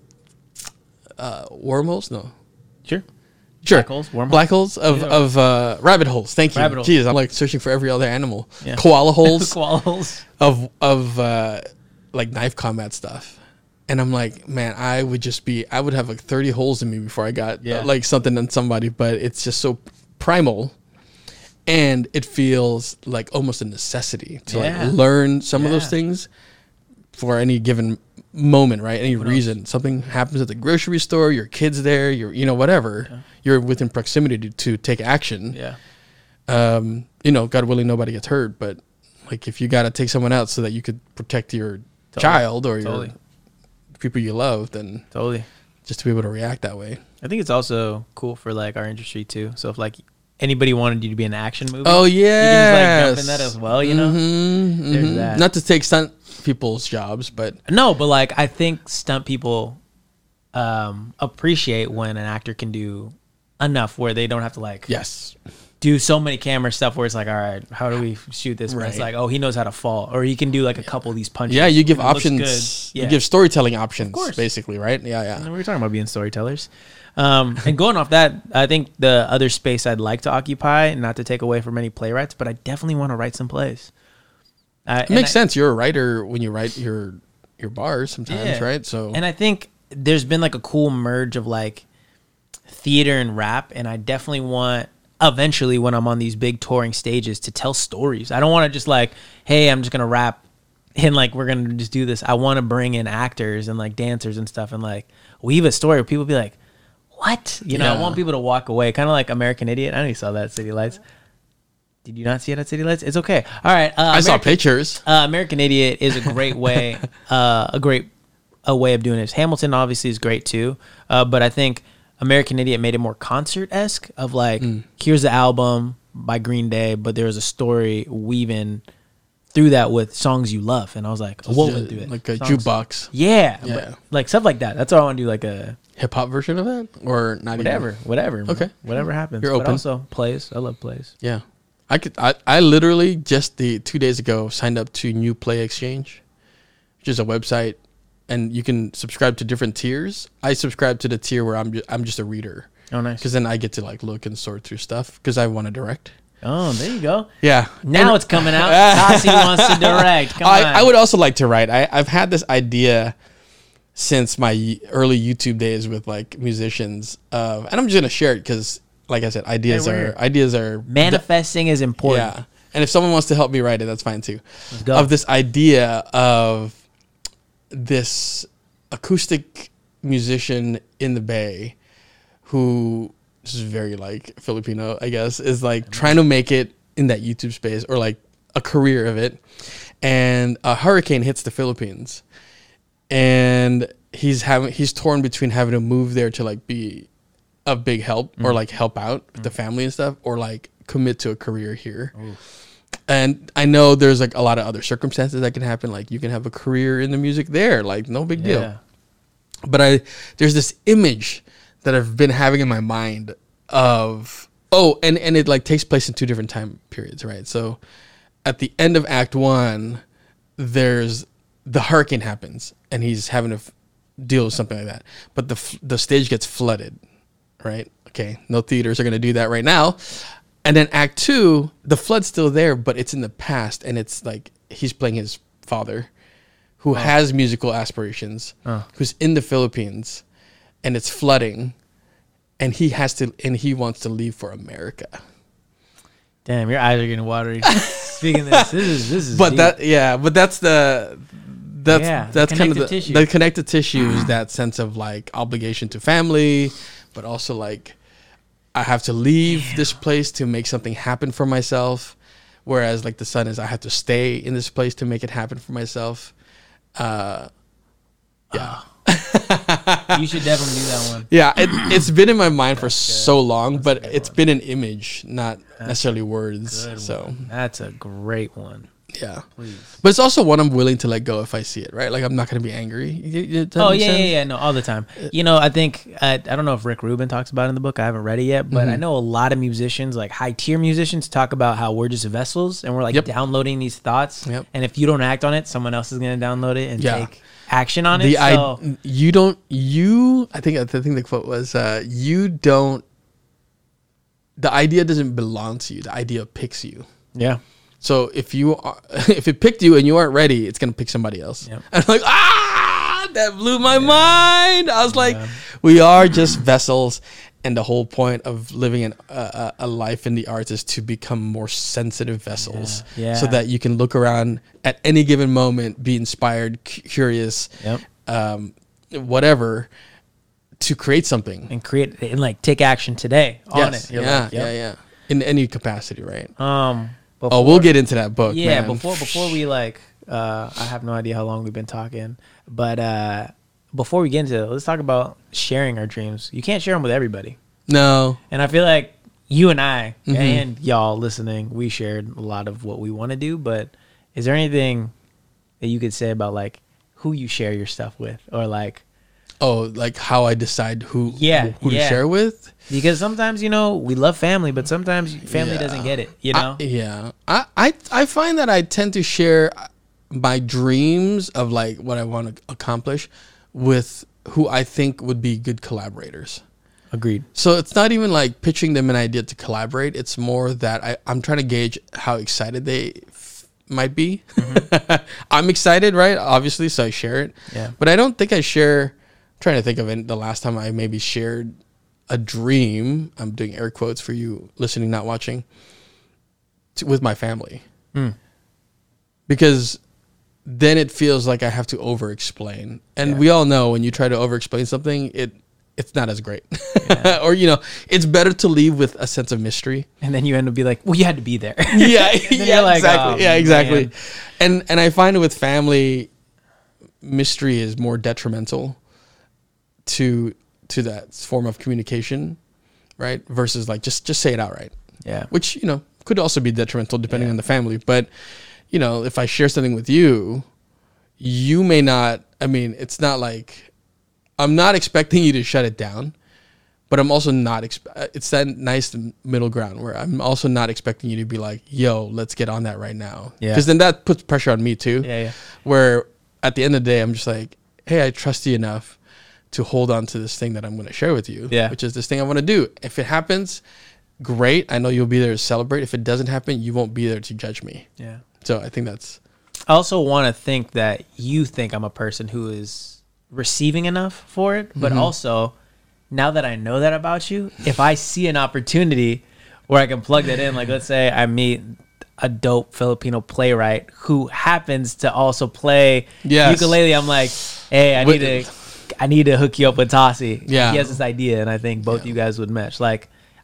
Wormholes? No. Sure. Sure. Black holes, wormholes. Black holes Yeah. of rabbit holes. Thank you. Rabbit holes. Jeez, I'm like searching for every other animal. Yeah. Koala holes Koala holes. of like knife combat stuff. And I'm like, man, I would have like 30 holes in me before I got like something on somebody, but it's just so primal. And it feels like almost a necessity to like learn some of those things for any given moment, right? Any reason. Something happens at the grocery store, your kid's there, whatever. Yeah. You're within proximity to take action. Yeah. God willing, nobody gets hurt, but like if you got to take someone out so that you could protect your child or your people you love, then just to be able to react that way. I think it's also cool for like our industry too. So if like anybody wanted you to be in an action movie, oh yeah, you can just like jump in that as well, you know. There's that. Not to take stunt people's jobs, but no, but like I think stunt people appreciate when an actor can do enough where they don't have to like do so many camera stuff where it's like, all right, how do we shoot this? But it's like, oh, he knows how to fall, or he can do like a couple of these punches. Yeah, you give and it looks options. good. You give storytelling options, basically, right? Yeah. And we were talking about being storytellers. And going off that, I think the other space I'd like to occupy, not to take away from any playwrights, but I definitely want to write some plays. It makes sense. You're a writer when you write your bars sometimes, right? So, and I think there's been like a cool merge of like theater and rap, and I definitely want eventually when I'm on these big touring stages to tell stories. I don't want to just like, hey, I'm just gonna rap and like we're gonna just do this. I want to bring in actors and like dancers and stuff and like weave a story where people be like, what? You know, I want people to walk away, kind of like American Idiot. I know you saw that at City Lights. Did you not see it at City Lights? It's okay. All right. I saw pictures. American Idiot is a great way, a way of doing it. Hamilton obviously is great too, but I think American Idiot made it more concert-esque of like, here's the album by Green Day, but there was a story weaving through that with songs you love, and I was like, woven through it, like a songs. jukebox. Yeah, but like stuff like that. That's what I want to do, like a hip hop version of that, or not whatever. Okay, whatever happens. You're but open. also plays. I love plays. Yeah, I literally just 2 days ago signed up to New Play Exchange, which is a website, and you can subscribe to different tiers. I subscribe to the tier where I'm just a reader. Oh, nice. Because then I get to like look and sort through stuff because I want to direct. Oh, there you go. Yeah. Now it's coming out. Tassi wants to direct. Come on. I would also like to write. I've had this idea since my early YouTube days with like musicians, and I'm just gonna share it because, like I said, ideas are manifesting is important. Yeah, and if someone wants to help me write it, that's fine too. Let's go. Of this idea of this acoustic musician in the Bay who, this is very like Filipino, I guess, is like trying to make it in that YouTube space, or like a career of it, and a hurricane hits the Philippines, and he's torn between having to move there to like be a big help or like help out with the family and stuff, or like commit to a career here. Ooh. And I know there's like a lot of other circumstances that can happen. Like you can have a career in the music there, like no big deal. But there's this image that I've been having in my mind of, and it like takes place in 2 different time periods, right? So at the end of Act 1, there's the hurricane happens and he's having to deal with something like that. But the stage gets flooded, right? Okay, no theaters are going to do that right now. And then Act 2, the flood's still there, but it's in the past, and it's like he's playing his father, who has musical aspirations, who's in the Philippines, and it's flooding, and he wants to leave for America. Damn, your eyes are getting watery. Speaking of this is. But deep. that's kind of the connective tissue is that sense of like obligation to family, but also like, I have to leave this place to make something happen for myself. Whereas like the son is, I have to stay in this place to make it happen for myself. Yeah. You should definitely do that one. Yeah. It's been in my mind for so long, but it's been an image, not necessarily words. So that's a great one. Yeah. Please. But it's also one I'm willing to let go if I see it, right? Like I'm not going to be angry. No, all the time. You know, I think, I don't know if Rick Rubin talks about it in the book. I haven't read it yet, but I know a lot of musicians, like high tier musicians, talk about how we're just vessels and we're like downloading these thoughts. Yep. And if you don't act on it, someone else is going to download it and take action on it. I think the quote was, the idea doesn't belong to you. The idea picks you. Yeah. So if it picked you and you aren't ready, it's gonna pick somebody else. Yep. And I'm like, that blew my mind. I was like, we are just vessels, and the whole point of living a life in the arts is to become more sensitive vessels, so that you can look around at any given moment, be inspired, curious, whatever, to create something and like take action today on it. Yeah. In any capacity, right? We'll get into that book. Yeah, man. before we like, I have no idea how long we've been talking, but before we get into it, let's talk about sharing our dreams. You can't share them with everybody. No. And I feel like you and I and y'all listening, we shared a lot of what we want to do, but is there anything that you could say about like who you share your stuff with, or like, like how I decide who to share with? Because sometimes, you know, we love family, but sometimes family doesn't get it, you know? I find that I tend to share my dreams of like what I want to accomplish with who I think would be good collaborators. Agreed. So it's not even like pitching them an idea to collaborate. It's more that I'm trying to gauge how excited they might be. I'm excited, right? Obviously, so I share it. Yeah. But I don't think I share... trying to think of it, the last time I maybe shared a dream, I'm doing air quotes for you listening, not watching, with my family. Because then it feels like I have to over-explain. And we all know when you try to over-explain something, it's not as great. Or, you know, it's better to leave with a sense of mystery. And then you end up be like, well, you had to be there. Exactly. Exactly. And I find it with family, mystery is more detrimental to that form of communication, right? Versus like just say it outright. Yeah. Which, you know, could also be detrimental depending on the family. But, you know, if I share something with you, you may not, I mean, it's not like, I'm not expecting you to shut it down, but I'm also not, it's that nice middle ground where I'm also not expecting you to be like, yo, let's get on that right now. Yeah. Because then that puts pressure on me too. Yeah. Where at the end of the day, I'm just like, hey, I trust you enough to hold on to this thing that I'm going to share with you, which is this thing I want to do. If it happens, great. I know you'll be there to celebrate. If it doesn't happen, you won't be there to judge me. Yeah. So I think that's... I also want to think that you think I'm a person who is receiving enough for it, but also, now that I know that about you, if I see an opportunity where I can plug that in, like let's say I meet a dope Filipino playwright who happens to also play ukulele, I'm like, hey, I need to hook you up with Tassi. Yeah. He has this idea, and I think both you guys would mesh. Like,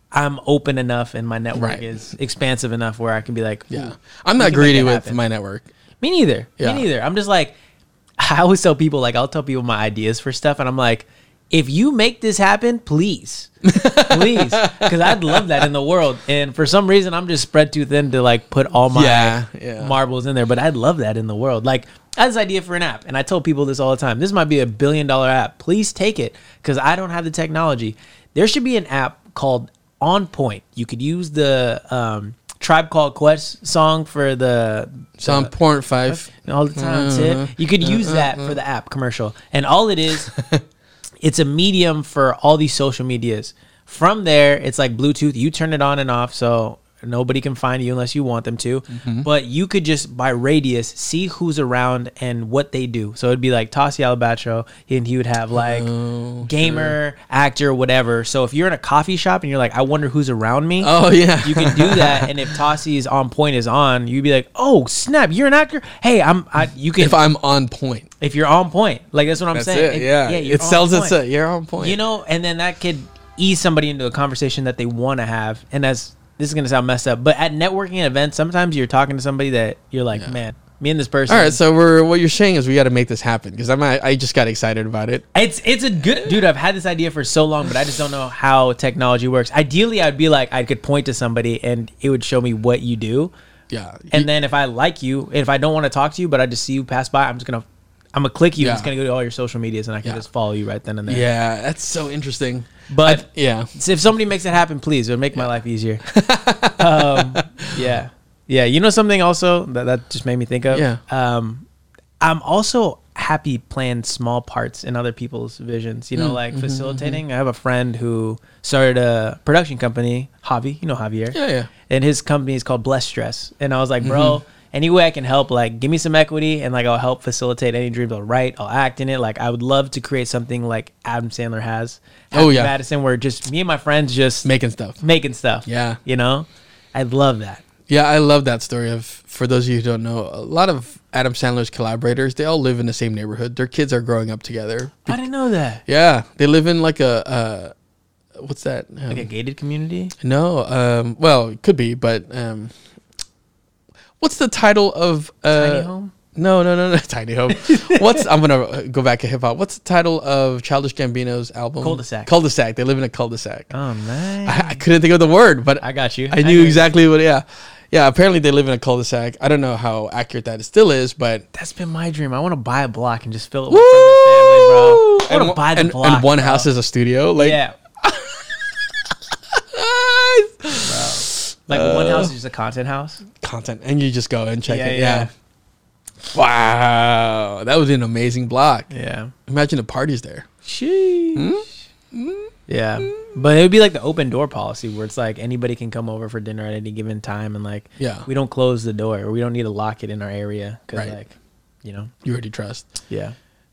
I'm open enough and my network Right. is expansive enough where I can be like, Yeah. "Ooh, I'm we not can make greedy it with happen." my network. Me neither. Yeah. Me neither. I'm just like, I always tell people, like, I'll tell people my ideas for stuff, and I'm like, if you make this happen, please, please, because I'd love that in the world. And for some reason, I'm just spread too thin to like put all my Yeah. marbles in there. But I'd love that in the world. Like, I had this idea for an app, and I told people this all the time. This might be $1 billion app. Please take it, because I don't have the technology. There should be an app called On Point. You could use the Tribe Called Quest song for the So I'm 0.5. all the time. Sid. You could use that for the app commercial, and all it is, it's a medium for all these social medias. From there, it's like Bluetooth. You turn it on and off, so nobody can find you unless you want them to. But you could just by radius see who's around and what they do. So it'd be like Tossie Alabatro, and he would have like gamer, actor, whatever. So if you're in a coffee shop and you're like, I wonder who's around me. Oh, yeah. You can do that, and if Tossie's On Point is on, you'd be like, "Oh snap, you're an actor! Hey, you can If I'm on point. if you're on point, like that's what I'm That's saying. it. And, Yeah. you're It on sells point. itself. You're on point. You know, and then that could ease somebody into a conversation that they want to have. And this is gonna sound messed up, but at networking events, sometimes you're talking to somebody that you're like, man, me and this person. All right, so what you're saying is we got to make this happen because I just got excited about it. It's a good dude. I've had this idea for so long, but I just don't know how technology works. Ideally, I'd be like, I could point to somebody and it would show me what you do. Yeah, And then if I like you, and if I don't want to talk to you, but I just see you pass by, I'm gonna click you. Yeah. It's gonna go to all your social medias, and I can just follow you right then and there. yeah, that's so interesting. But Yeah, so if somebody makes it happen, please, it would make my life easier. Yeah. You know something also that just made me think of? Yeah. I'm also happy playing small parts in other people's visions. You know, like facilitating. I have a friend who started a production company, Javi. You know Javier. yeah. And his company is called Bless Stress. And I was like, bro, any way I can help, like, give me some equity, and like I'll help facilitate any dreams. I'll write, I'll act in it. Like, I would love to create something like Adam Sandler has. Oh, yeah. Madison, where just me and my friends just Making stuff. making stuff. Yeah. You know? I'd love that. Yeah, I love that story of, for those of you who don't know, a lot of Adam Sandler's collaborators, they all live in the same neighborhood. Their kids are growing up together. I didn't know that. Yeah, they live in like a what's that? Like a gated community? No, well, it could be, but what's the title of Tiny home? No, Tiny Home. I'm gonna go back to hip hop. What's the title of Childish Gambino's album? Cul-de-sac. Cul-de-sac. They live in a cul-de-sac. Oh, nice. I couldn't think of the word, but I got you. I knew exactly what. Yeah. Apparently they live in a cul-de-sac. I don't know how accurate that still is, but That's been my dream. I want to buy a block and just fill it with friends and family, bro. I want to buy the block. and one bro. house is a studio. Like, Yeah. Like one house is just a content house. content, and you just go and check it. Yeah. Yeah. Wow, that was an amazing block. Yeah. Imagine the parties there. Sheesh. Yeah. But it would be like the open door policy where it's like anybody can come over for dinner at any given time, and like Yeah. we don't close the door, or we don't need to lock it in our area because Right. like, you know. You already trust. Yeah.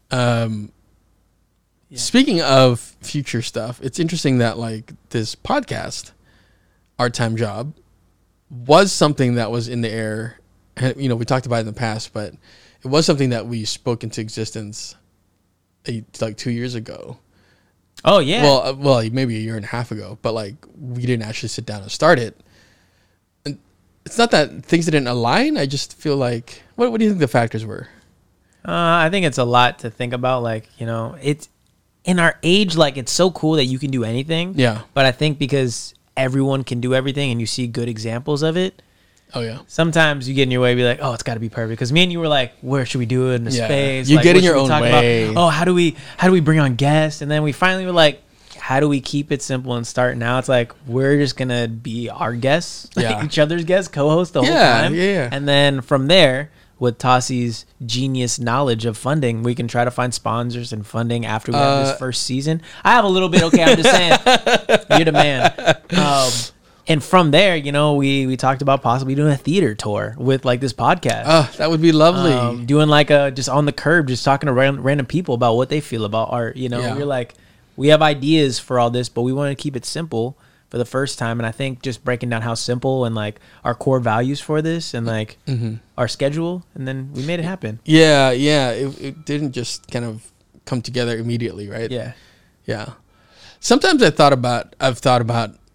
Speaking of future stuff, it's interesting that like this podcast, Our Time Job, was something that was in the air. You know, we talked about it in the past, but it was something that we spoke into existence like 2 years ago. Oh yeah. Well, maybe a year and a half ago, but like we didn't actually sit down and start it. And it's not that things didn't align. I just feel like, what do you think the factors were? I think it's a lot to think about. Like, you know, it's in our age, like it's so cool that you can do anything. Yeah. But I think because everyone can do everything and you see good examples of it, Oh yeah. sometimes you get in your way and be like, oh, it's got to be perfect. Because me and you were like, where should we do it in the Yeah. space? You Like, get what in your should we own talk way. about? Oh, how do we bring on guests? And then we finally were like, how do we keep it simple and start? Now it's like, we're just going to be our guests, Yeah. each other's guests, co-host the whole Yeah, time. yeah. And then from there, with Tossie's genius knowledge of funding, we can try to find sponsors and funding after we have this first season. I have a little bit. Okay, I'm just saying, you're the man. And from there, you know, we talked about possibly doing a theater tour with like this podcast. Oh, that would be lovely. Doing like a just on the curb, just talking to random people about what they feel about art. You know, Yeah. we're like, we have ideas for all this, but we want to keep it simple for the first time. And I think just breaking down how simple and like our core values for this and like our schedule, and then we made it happen. Yeah. It didn't just kind of come together immediately, right? Yeah. Yeah. Sometimes I've thought about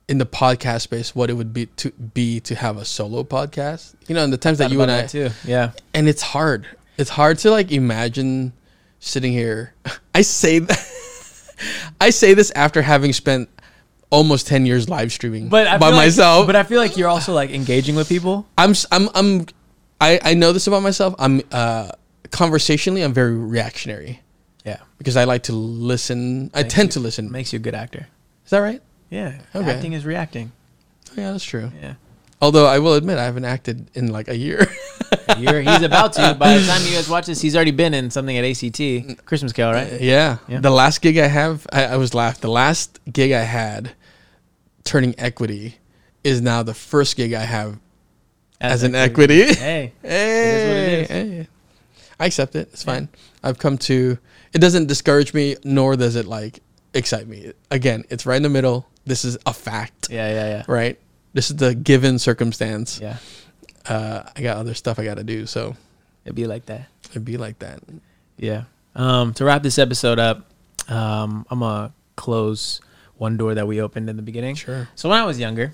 in the podcast space what it would be to have a solo podcast. You know, and the times that you and I too. Yeah. And it's hard. It's hard to like imagine sitting here. I say this after having spent almost 10 years live streaming by myself. But I feel like you're also like engaging with people. I know this about myself. I'm conversationally, I'm very reactionary. Yeah. Because I like to listen. I tend to listen. Makes you a good actor. Is that right? Yeah. Okay. Acting is reacting. Oh, yeah, that's true. Yeah. Although I will admit I haven't acted in like a year. He's about to. By the time you guys watch this, he's already been in something at ACT. Christmas Carol, right? Yeah. The last gig I have, I was laughed. The last gig I had turning equity is now the first gig I have as an equity. Hey. Hey. It is what it is. Hey. I accept it. It's fine. I've come to, it doesn't discourage me, nor does it like excite me. Again, it's right in the middle. This is a fact. Yeah. Right? This is the given circumstance. Yeah. I got other stuff I got to do, so it'd be like that. Yeah. To wrap this episode up, I'm gonna close one door that we opened in the beginning. Sure. So when I was younger,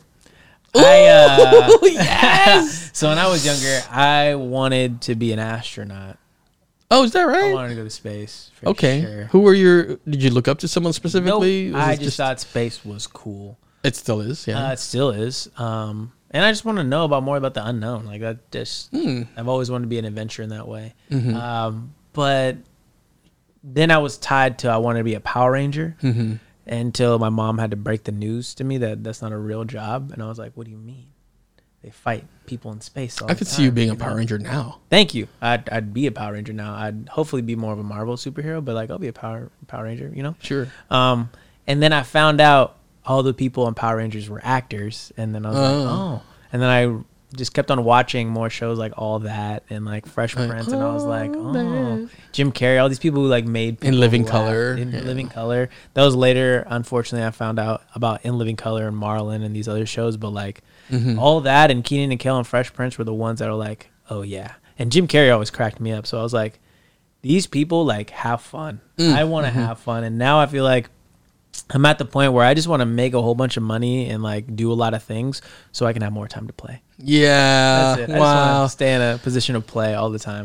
yes. So when I was younger, I wanted to be an astronaut. Oh, is that right? I wanted to go to space. Okay. Sure. Who were did you look up to someone specifically? Nope. I just thought space was cool. It still is, yeah. It still is. And I just want to know more about the unknown. Like that just, I've always wanted to be an adventurer in that way. Mm-hmm. But then I was tied to, I wanted to be a Power Ranger until my mom had to break the news to me that that's not a real job. And I was like, what do you mean? They fight people in space all the time. I could see you being a Power Ranger now. Thank you. I'd be a Power Ranger now. I'd hopefully be more of a Marvel superhero, but like I'll be a Power Ranger, you know? Sure. And then I found out all the people on Power Rangers were actors, and then I was like, oh. And then I just kept on watching more shows like All That and like Fresh Prince, and I was like, oh, Jim Carrey, all these people who like made In Living Color. In Living Color. That was later, unfortunately, I found out about In Living Color and Marlon and these other shows, but like All That and Kenan and Kel and Fresh Prince were the ones that were like, oh yeah. And Jim Carrey always cracked me up, so I was like, these people like have fun. I want to have fun, and now I feel like I'm at the point where I just want to make a whole bunch of money and like do a lot of things so I can have more time to play. Yeah. That's it. I just want to stay in a position of play all the time.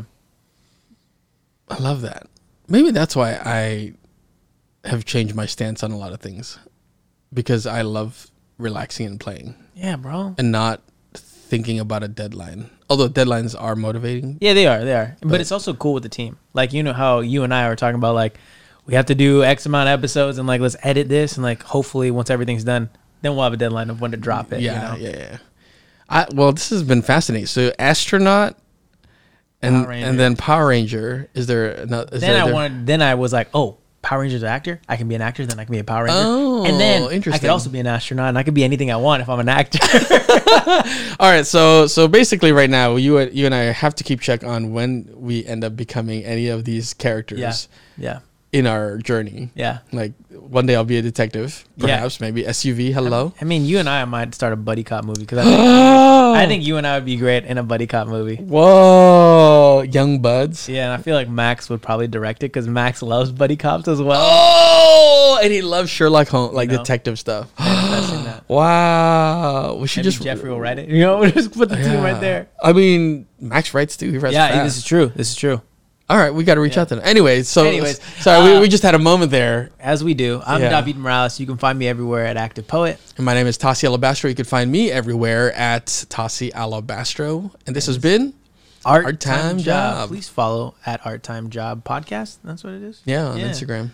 I love that. Maybe that's why I have changed my stance on a lot of things, because I love relaxing and playing. Yeah, bro. And not thinking about a deadline. Although deadlines are motivating. Yeah, they are. But it's also cool with the team. Like, you know how you and I were talking about like, we have to do X amount of episodes and like, let's edit this. And like, hopefully once everything's done, then we'll have a deadline of when to drop it. Yeah, you know? Yeah. Well, this has been fascinating. So astronaut and then Power Ranger. Is there another? Then I was like, oh, Power Ranger's an actor. I can be an actor. Then I can be a Power Ranger. Oh, and then interesting. I could also be an astronaut, and I could be anything I want if I'm an actor. All right. So basically, right now, you and I have to keep check on when we end up becoming any of these characters. Yeah. In our journey. Yeah. Like one day I'll be a detective, perhaps, maybe SUV. Hello. I mean, you and I might start a buddy cop movie, because I think you and I would be great in a buddy cop movie. Whoa, Young Buds. Yeah, and I feel like Max would probably direct it, because Max loves buddy cops as well. Oh, and he loves Sherlock Holmes, like detective stuff. I've seen that. Wow, we should Maybe Jeffrey will write it. You know, we'll just put the team right there. I mean, Max writes too. He writes fast. This is true. All right, we got to reach out to them. Anyways, sorry, we just had a moment there. As we do. I'm David Morales. You can find me everywhere at Active Poet. And my name is Tassi Alabastro. You can find me everywhere at Tassi Alabastro. And this has been Art Time Job. Please follow at Art Time Job Podcast. That's what it is. Yeah, on Instagram.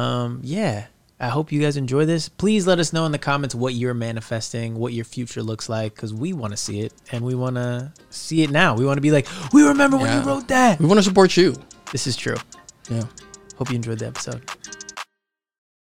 I hope you guys enjoy this. Please let us know in the comments what you're manifesting, what your future looks like, because we want to see it, and we want to see it now. We want to be like, we remember when you wrote that. We want to support you. This is true. Yeah. Hope you enjoyed the episode.